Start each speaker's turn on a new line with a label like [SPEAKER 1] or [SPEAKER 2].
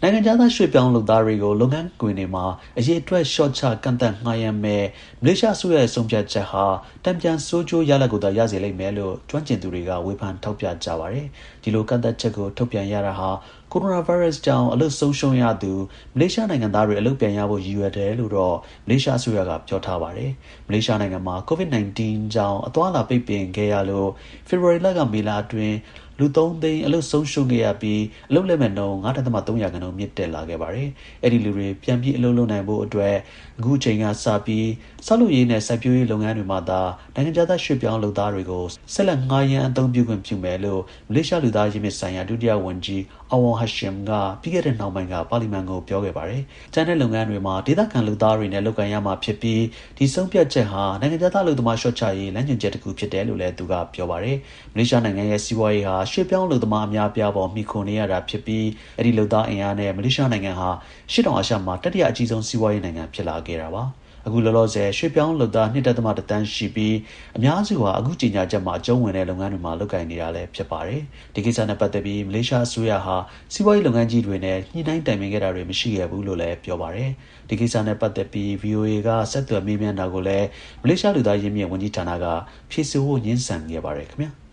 [SPEAKER 1] နိုင်ငံခြားသားရွှေ့ပြောင်းလုပ်သားတွေကိုလုပ်ငန်းခွင်တွေမှာအရေးအတွက်ရှော့ချကန့်သတ်ငှားရမ်းမဲ့မလေးရှားအစိုးရရဲ့ဆုံးဖြတ်ချက်ဟာတံပြန်ဆိုးကျိုးရလဒ်ကိုသာရစေလိမ့်မယ်လို့ကျွမ်းကျင်သူတွေကဝေဖန်ထောက်ပြကြပါတယ်။ဒီလိုကန့်သတ်ချက်ကိုထုတ်ပြန်ရတာဟာကိုရိုနာဗိုင်းရပ်စ်ကြောင့်အလုပ်ဆုံးရှုံးရသူမလေးရှားနိုင်ငံသားတွေအလုပ်ပြန်ရဖို့ရည်ရွယ်တယ်လို့တော့မလေးရှားအစိုးရကပြောထားပါတယ်။မလေးရှားနိုင်ငံမှာ COVID-19 ကြောင့်အသွားအလာပိတ်ပင်ခဲ့ရလို့ဖေဖော်ဝါရီလကမေလအတွင်းလူ 3 သိန်းအလုပ်ဆုံးရှုံးခဲ့ရပြီးအလုပ်လက်မဲ့နှုန်း 9.3% မြင့်တက်လာခဲ့ပါတယ်။အဲ့ဒီလူတွေပြန်ပြီးအလုပ်လုပ်နိုင်ဖို့အတွက်အခုအချိန်ကစပြီးဆောက်လုပ်ရေးနဲ့စိုက်ပျိုးရေးလုပ်ငန်းတွေမှာသာနိုင်ငံခြားသားရွှေ့ပြောင်းလုပ်သားတွေကိုဆက်လက်ငှားရမ်းအသုံးပြုခွင့်ပြုမယ်လို့မလေးရှားလူသားရင်းမြစ်ဆိုင်ရာဒုတိယဝန်ကြီးအဝမ်ဟာရှမ်ကပြီးခဲ့တဲ့နှောင်းပိုင်းကပါလီမန်ကိုပြောခဲ့ပါတယ်။ကျန်တဲ့လုပ်ငန်းတွေမှာဒေသခံလုပ်သားတွေနဲ့လုပ်ကိုင်ရမှာဖြစ်ပြီးဒီဆုံးဖြတ်ချက်ဟာနိုင်ငံခြားသားလုပ်သမားရှော့ချရေးလမ်းညွှန်ချက်တစ်ခုဖြစ်တယ်လို့လည်းသူကပြောပါတယ်။မလေးရှားနိုင်ငံရဲ့စီးပွားရေးဟာရွှေ့ပြောင်းလုပ်သမားအများပြားပေါ်မှီခိုနေရတာဖြစ်ပြီးအဲ့ဒီလုပ်သားအင်အားနဲ့မလေးရှားနိုင်ငံဟာရှစ်တောင်အာရှမှာတတိယအကြီးဆုံးစီးပွားရေးနိုင်ငံဖြစ်လာခဲ့တာပါ။အခုလောလောဆယ်ရွှေ့ပြောင်းလုပ်သား 2.1 တန်းရှိပြီးအများစုဟာအခုကြေညာချက်မှာအကျုံးဝင်တဲ့လုပ်ငန်းတွေမှာလုပ်ကိုင်နေတာလည်းဖြစ်ပါတယ်။ဒီကိစ္စနဲ့ပတ်သက်ပြီးမလေးရှားအစိုးရဟာစီးပွားရေးလုပ်ငန်းကြီးတွေနဲ့ညှိနှိုင်းတိုင်ပင်ခဲ့တာတွေမရှိခဲ့ဘူးလို့လည်းပြောပါတယ်။ဒီကိစ္စနဲ့ပတ်သက်ပြီး VOA ကဆက်သွယ်မေးမြန်းတာကိုလည်းမလေးရှားလူသားရင်းမြစ်ဝန်ကြီးဌာနကဖြေဆိုဖို့ငြင်းဆန်ခဲ့ပါတယ်ခင်ဗျာ။